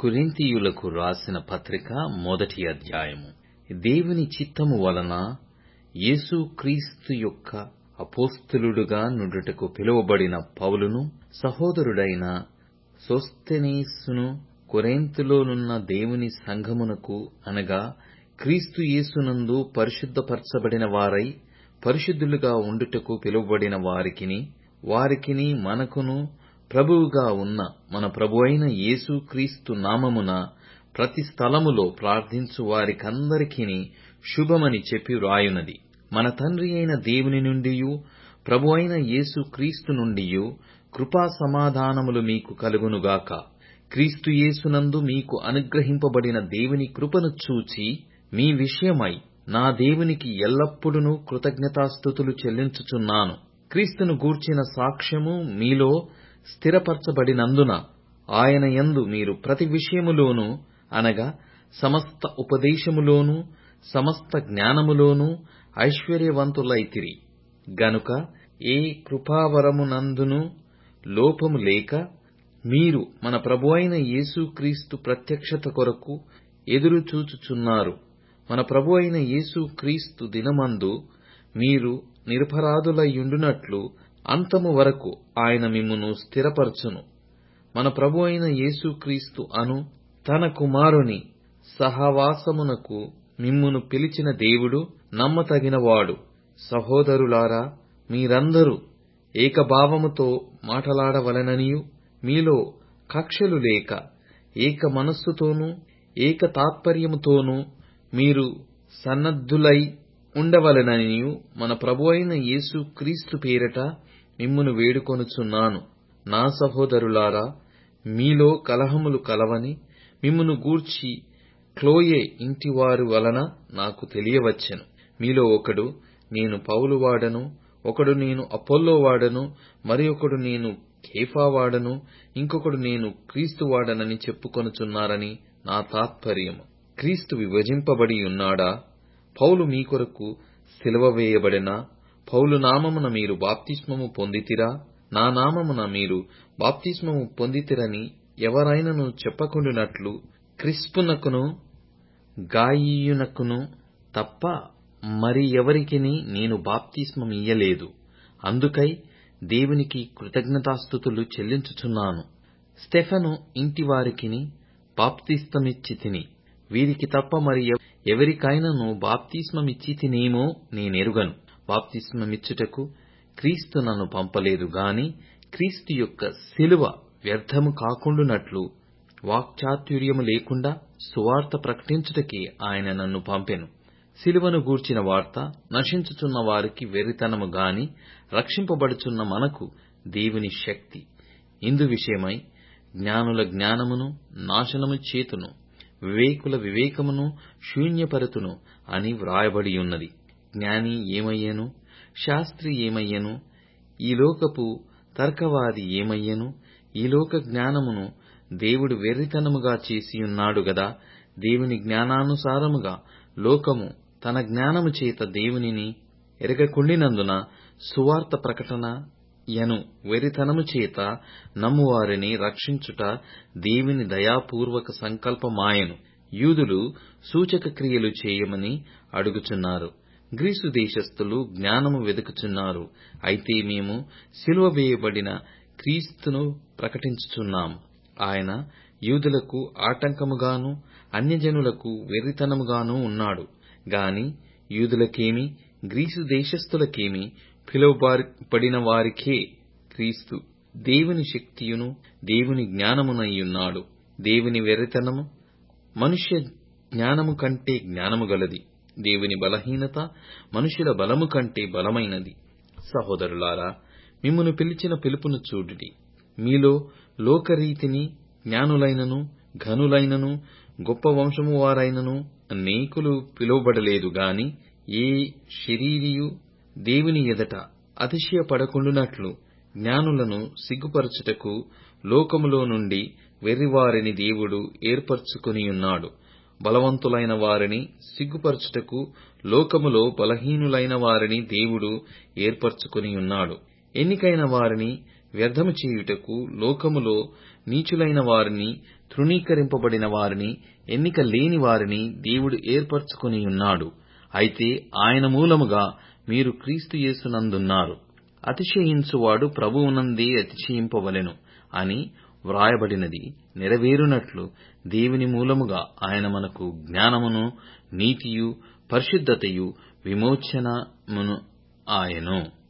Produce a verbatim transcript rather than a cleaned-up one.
కొరింథీయులకు రాసిన పత్రిక మొదటి అధ్యాయము. దేవుని చిత్తము వలన యేసు క్రీస్తు యొక్క అపోస్తలుడుగా నుండుటకు పిలువబడిన పౌలును, సహోదరుడైన సోస్తెనేసును, కొరింథులోనున్న దేవుని సంఘమునకు అనగా క్రీస్తు యేసునందు పరిశుద్ధపరచబడిన వారై పరిశుద్ధులుగా ఉండుటకు పిలువబడిన వారికిని వారికిని మనకును ప్రభువుగా ఉన్న మన ప్రభువైన యేసు క్రీస్తు నామమున ప్రతి స్థలములో ప్రార్థించు వారికందరికిని శుభమని చెప్పి వ్రాయున్నది. మన తండ్రి అయిన దేవుని నుండియు ప్రభువైన యేసు క్రీస్తు నుండియు కృపా సమాధానములు మీకు కలుగునుగాక. క్రీస్తు యేసునందు మీకు అనుగ్రహింపబడిన దేవుని కృపను చూచి మీ విషయమై నా దేవునికి ఎల్లప్పుడూ కృతజ్ఞతాస్తుతులు చెల్లించుచున్నాను. క్రీస్తును గూర్చిన సాక్ష్యము మీలో స్థిరపరచబడినందున ఆయన యందు మీరు ప్రతి విషయములోనూ అనగా సమస్త ఉపదేశములోనూ సమస్త జ్ఞానములోనూ ఐశ్వర్యవంతులైతిరి గనుక ఏ కృపావరమునందును లోపము లేక మీరు మన ప్రభువైన యేసు క్రీస్తు ప్రత్యక్షత కొరకు ఎదురు చూచుచున్నారు. మన ప్రభువైన యేసు క్రీస్తు దినమందు మీరు నిరపరాధులయ్యుండునట్లు అంతము వరకు ఆయన మిమ్మును స్థిరపరచును. మన ప్రభువైన యేసు క్రీస్తు అను తన కుమారుని సహవాసమునకు మిమ్మును పిలిచిన దేవుడు నమ్మతగినవాడు. సహోదరులారా, మీరందరూ ఏకభావముతో మాటలాడవలెననియు మీలో కక్షలు లేక ఏక మనస్సుతోనూ ఏక తాత్పర్యముతోనూ మీరు సన్నద్ధులై ఉండవలెననియు మన ప్రభువైన యేసు క్రీస్తు పేరట మిమ్మును వేడుకొనుచున్నాను. నా సహోదరులారా, మీలో కలహములు కలవని మిమ్మును గూర్చి క్లోయె ఇంటివారి వలన నాకు తెలియవచ్చెను. మీలో ఒకడు నేను పౌలు వాడను, ఒకడు నేను అపొల్లో వాడను, మరి ఒకడు నేను కేఫా వాడను, ఇంకొకడు నేను క్రీస్తు వాడనని చెప్పుకొనుచున్నారని నా తాత్పర్యము. క్రీస్తు విభజింపబడి ఉన్నాడా? పౌలు మీ కొరకు సిలువ వేయబడెనా? పౌలు నామమున మీరు బాప్తిస్మము పొందితిరా? నా నామమున మీరు బాప్తిస్మము పొందితిరని ఎవరైనను చెప్పకుండునట్లు క్రిస్పునకును గాయియునకును తప్ప మరి ఎవరికిని నేను బాప్తిస్మమియ్యలేదు. అందుకై దేవునికి కృతజ్ఞతాస్తుతులు చెల్లించుచున్నాను. స్టెఫను ఇంటివారికిని బాప్తిస్మమిచ్చి తిని, వీరికి తప్ప మరి ఎవరికైనాను బాప్తిస్మమిచ్చితినేమో నేనెరుగను. బాప్తిస్మమిచ్చుటకు క్రీస్తు నన్ను పంపలేదు గాని క్రీస్తు యొక్క సిలువ వ్యర్థము కాకుండునట్లు వాక్చాతుర్యము లేకుండా సువార్త ప్రకటించుటకే ఆయన నన్ను పంపెను. సిలువను గూర్చిన వార్త నశించుచున్న వారికి వెర్రితనము గాని రక్షింపబడుచున్న మనకు దేవుని శక్తి. ఇందు విషయమై జ్ఞానుల జ్ఞానమును నాశనము చేతును, వివేకుల వివేకమును శూన్యపరతును అని వ్రాయబడియున్నది. జ్ఞాని ఏమయ్యను? శాస్త్రి ఏమయ్యను? ఈ లోకపు తర్కవాది ఏమయ్యను? ఈ లోక జ్ఞానమును దేవుడు వెర్రితనముగా చేసియున్నాడు గదా. దేవుని జ్ఞానానుసారముగా లోకము తన జ్ఞానము చేత దేవునిని ఎరగకుండినందున సువార్త ప్రకటన యను వెర్రితనము చేత నమ్మువారిని రక్షించుట దేవుని దయాపూర్వక సంకల్పమాయెను. యూదులు సూచక క్రియలు చేయమని అడుగుచున్నారు, గ్రీసు దేశస్థులు జ్ఞానము వెదుకుచున్నారు. అయితే మేము సిలువ వేయబడిన క్రీస్తును ప్రకటించుచున్నాము. ఆయన యూదులకు ఆటంకముగాను అన్యజనులకు వెర్రితనముగాను ఉన్నాడు గాని యూదులకేమి గ్రీసు దేశస్థులకేమి పిలువబడిన వారికే క్రీస్తు దేవుని శక్తియును దేవుని జ్ఞానమునయ్యున్నాడు. దేవుని వెర్రితనము మనుష్య జ్ఞానము కంటే జ్ఞానము గలది, దేవుని బలహీనత మనుషుల బలము కంటే బలమైనది. సహోదరులారా, మిమ్మును పిలిచిన పిలుపును చూడుడి. మీలో లోకరీతిని జ్ఞానులైనను ఘనులైనను గొప్ప వంశము వారైనను అనేకులు పిలువబడలేదు గాని ఏ శరీరియు దేవుని ఎదుట అతిశయపడకుండునట్లు జ్ఞానులను సిగ్గుపరచుటకు లోకములో నుండి వెర్రివారిని దేవుడు ఏర్పరచుకొనియున్నాడు. బలవంతులైన వారిని సిగ్గుపరచుటకు లోకములో బలహీనులైన వారిని దేవుడు ఏర్పరచుకొనియున్నాడు. ఎన్నికైన వారిని వ్యర్థము చేయుటకు లోకములో నీచులైన వారిని తృణీకరింపబడిన వారిని, ఎన్నిక లేని వారిని దేవుడు ఏర్పరచుకొనియున్నాడు. అయితే ఆయన మూలముగా మీరు క్రీస్తు యేసునందున్నారు. అతిశయించువాడు ప్రభువునందే అతిశయింపవలెను అని వ్రాయబడినది నెరవేరునట్లు దేవుని మూలముగా ఆయన మనకు జ్ఞానమును, నీతియు, పరిశుద్ధతయు, విమోచనమును ఆయను.